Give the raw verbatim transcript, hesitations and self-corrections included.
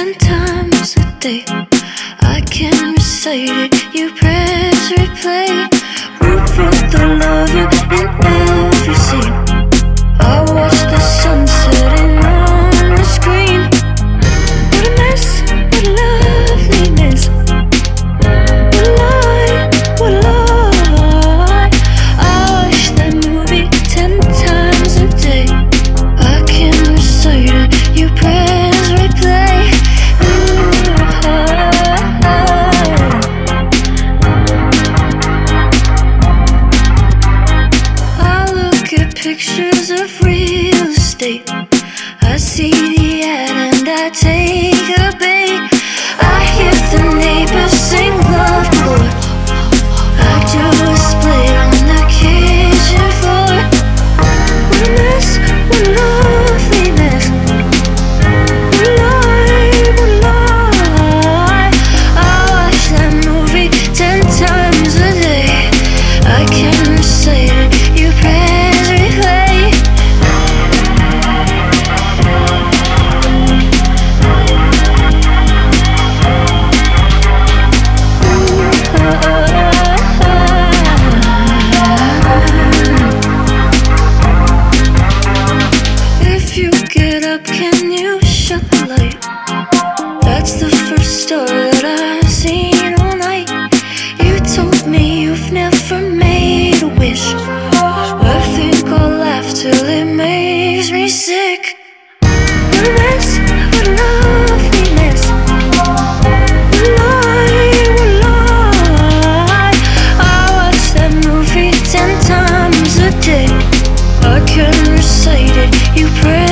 ten times a day. I can recite it, you press replay. Root for the lover in every scene. I watch the sun setting on the screen. What a mess, what loveliness. What lie, what lie. I watch that movie ten times a day. I can recite it, you press replay. I look at pictures of real estate. I see the ad and I take a bait. I hear the neighbors sing love galore. I do a split on the kitchen floor. What a mess, what loveliness. What lie, what lie. I watch that movie ten times a day. I can recite it, you press replay. If you get up, can you shut the light? That's the first star that I've seen all night. You told me you've never made a wish. I think I'll laugh till it makes me sick. What a mess, what loveliness. What lie, what lie. I watch that movie ten times a day. I can recite it, you pray.